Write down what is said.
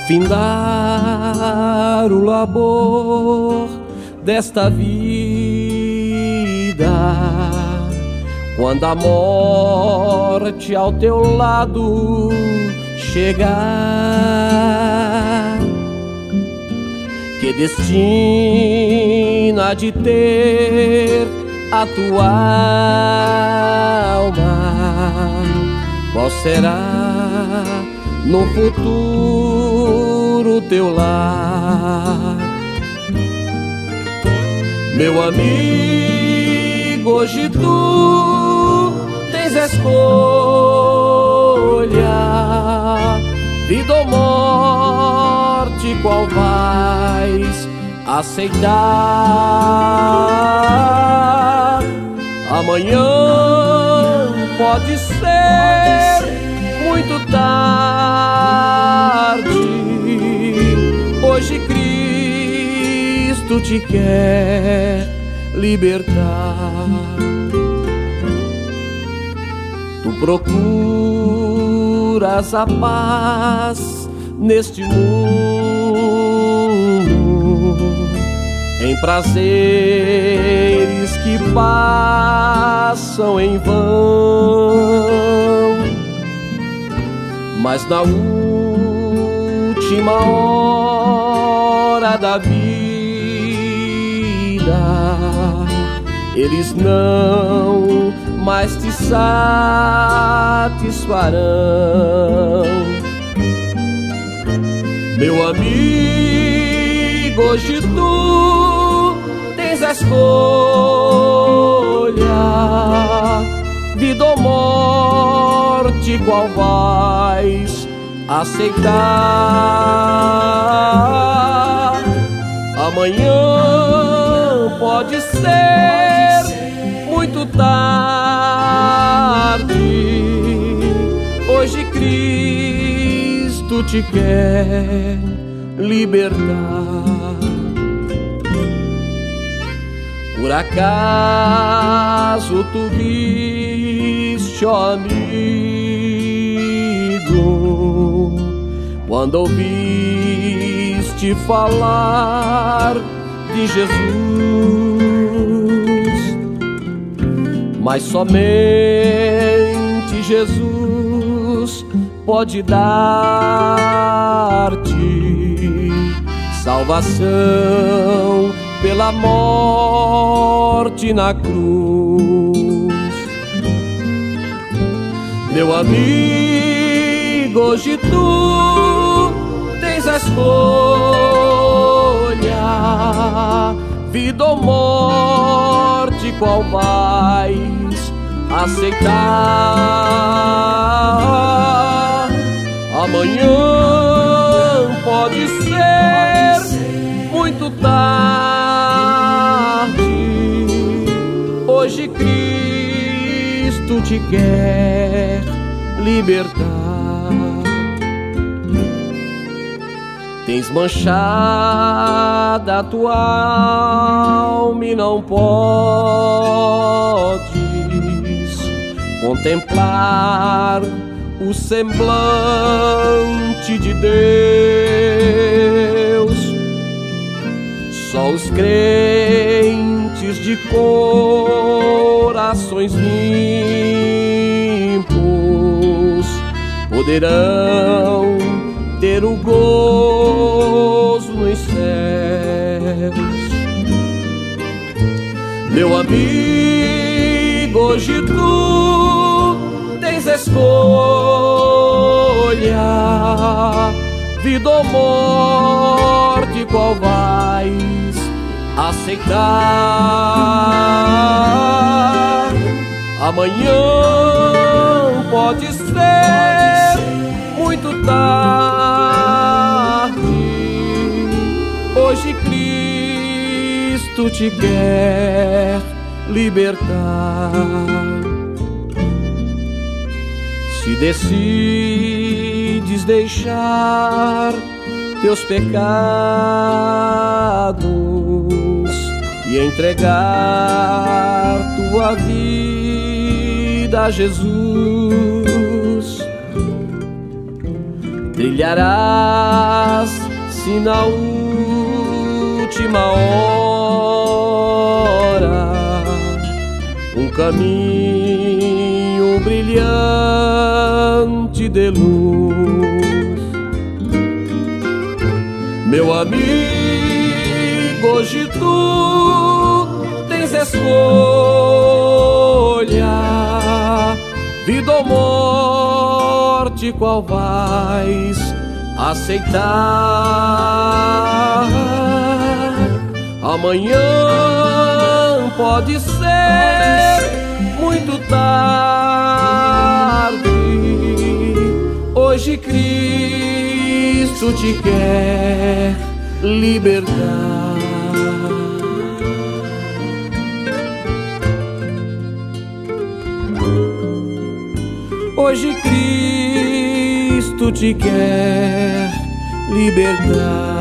findar o labor desta vida, quando a morte ao teu lado chegar, que destina de ter a tua alma, qual será no futuro teu lar? Meu amigo, hoje tu tens escolha, vida ou morte, qual vais aceitar? Amanhã pode ser muito tarde, hoje Cristo te quer libertar. Tu procuras a paz neste mundo, em prazeres que passam em vão, mas na última hora da vida eles não mais te satisfarão. Meu amigo, hoje tu tens a escolha, vida ou morte, qual vais aceitar? Amanhã pode ser muito tarde, hoje Cristo te quer libertar. Por acaso tu viste, ó amigo, quando ouviste falar de Jesus? Mas somente Jesus pode dar-te salvação pela morte na cruz. Meu amigo, hoje tu tens a escolha, vida ou morte, qual vais aceitar? Amanhã pode ser muito tarde, hoje Cristo te quer libertar. Tens manchada a tua alma e não podes contemplar o semblante de Deus. Só os crentes de corações limpos poderão ter o gozo nos céus. Meu amigo, hoje tu tens escolha, vida ou morte, qual vais aceitar? Amanhã pode ser muito tarde, hoje Cristo te quer libertar. Se decides deixar teus pecados e entregar tua vida a Jesus, Brilharás se na última hora um caminho brilhante de luz. Meu amigo, hoje tu tens escolha, vida ou morte, qual vais aceitar? Amanhã pode ser muito tarde. Hoje Cristo te quer libertar. Hoje Cristo te quer libertar.